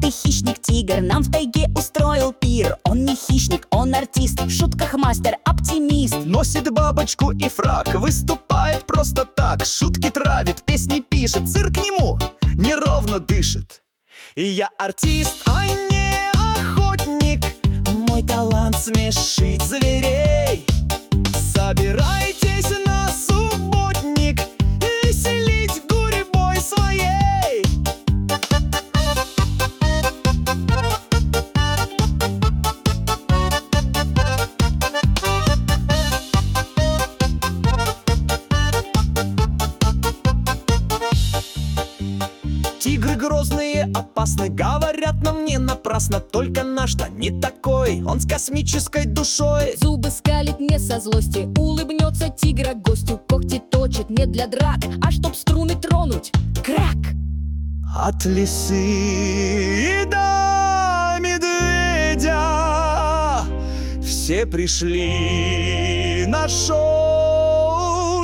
Черный хищник-тигр нам в тайге устроил пир. Он не хищник, он артист, в шутках мастер, оптимист. Носит бабочку и фрак, выступает просто так, шутки травит, песни пишет, цирк нему неровно дышит. И я артист, а не охотник. Мой талант смешить зверей. Собирайтесь на субботник, веселить гурьбой своей. Тигры грозные, опасны, говорят нам не напрасно. Только наш-то не такой, он с космической душой. Зубы скалит не со злости, улыбнется тигра гостю. Когти точит не для драк, а чтоб струны тронуть. Крак! От лисы до медведя все пришли на шоу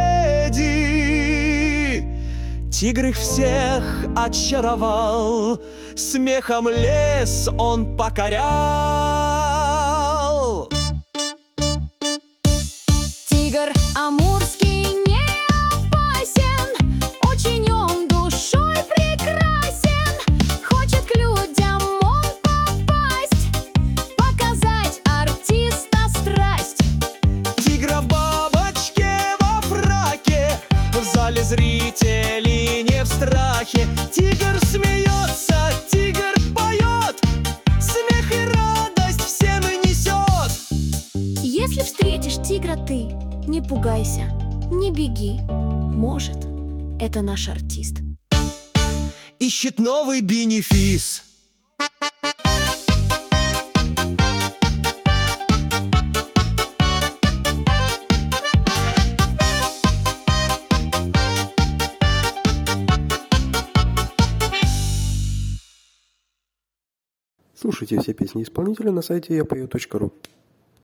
леди. Тигр их всех очаровал, смехом лес он покорял. Тигр амурский не опасен, очень он душой прекрасен. Хочет к людям он попасть, показать артиста страсть. Тигра бабочке во фраке, в зале зрители не в страхе. Тигр смеется, тигр поет, смех и радость всем несет. Если встретишь тигра ты, не пугайся, не беги. Может, это наш артист. Ищет новый бенефис. Слушайте все песни исполнителя на сайте yapeo.ru.